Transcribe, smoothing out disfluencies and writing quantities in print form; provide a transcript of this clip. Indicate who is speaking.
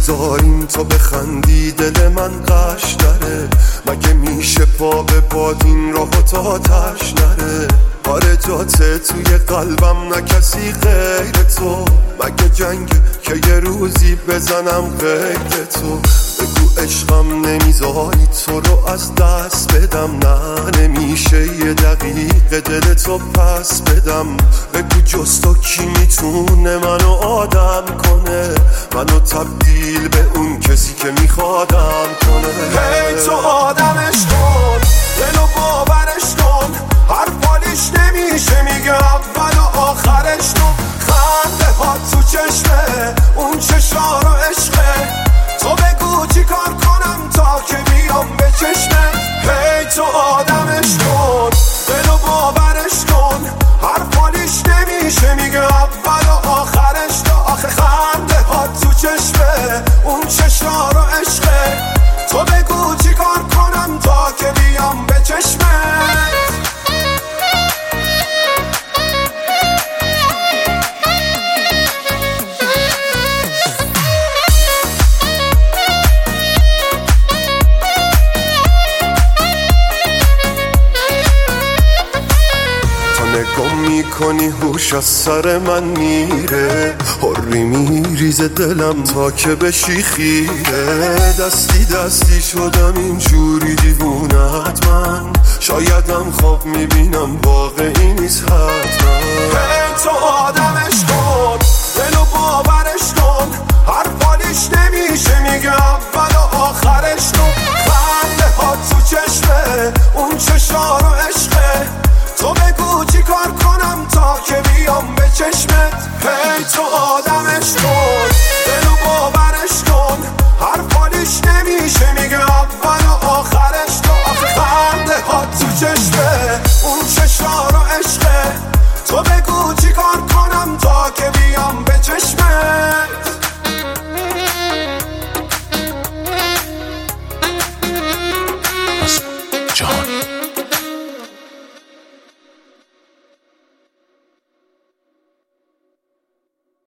Speaker 1: بذاریم تو بخندی دل من قش نره، مگه میشه پا به باد این راه تا تش نره. آره جاته توی قلبم نه کسی غیر تو، مگه جنگ که یه روزی بزنم غیر تو. بگو عشقم نمیذاری تو رو از دست بدم، نه نمیشه یه دقیقه دل تو پس بدم. بگو جز تو کی میتونه منو آدم کنه، منو تبدیل به اون کسی که میخوادم کنه.
Speaker 2: هی تو آدمش کن، دلو باورش کن، حرفالیش نمیشه میگه اول و آخرش کن. خنده ها تو چشمه اون چشا رو عشقه، تو بگو چی کار کنم تا که بیام به چشمه. هی تو آدمش کن، دلو باورش کن، حرفالیش نمیشه میگه اول و آخرش تا آخه. خنده ها تو چشمه اون چشا رو عشقه، تو بگو چی کار کنم تا که بیام به چشمه.
Speaker 1: نگاه میکنی هوش از سر من میره، حری میریزه دلم تا که بشی خیره. دستی دستی شدم اینجوری دیوونت من، شایدم خواب میبینم واقعی نیست حتما.
Speaker 2: هی تو آدمش کن، دلو باورش کن، حرفالیش نمیشه میگه اول و آخرش کن. خنده ها تو چشمه اون چشا رو عشقه، تو بگو چی کار کنم تا که بیام به چشمت. هی تو آدمش کن، دلو باورش کن، حرفالیش نمیشه میگه اول و آخرش تو آخه. خنده ها تو چشمه اون چشا رو عشقه، تو بگو چی کار کنم تا